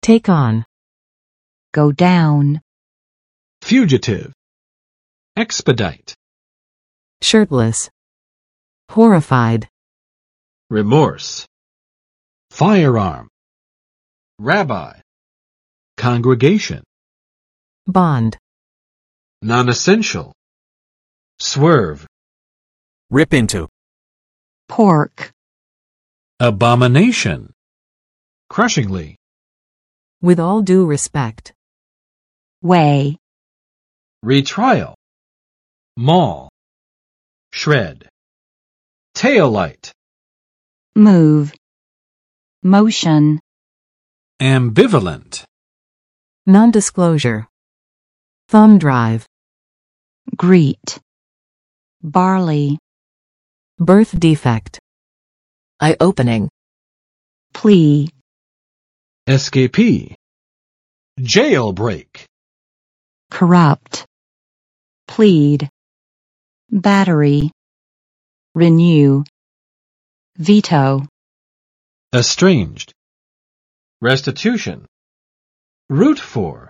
Take on. Go down. Fugitive. Expedite. Shirtless. Horrified. Remorse. Firearm. Rabbi. Congregation. Bond. Non-essential. Swerve. Rip into. Pork. Abomination. Crushingly. With all due respect. Weigh. Retrial. Maul. Shred. Taillight. Move. Motion. Ambivalent. Non-disclosure. Thumb drive. Greet. Barley. Birth defect. Eye-opening. Plea. Escapee. Jailbreak. Corrupt. Plead. Battery. Renew. Veto. Estranged. Restitution. Root for.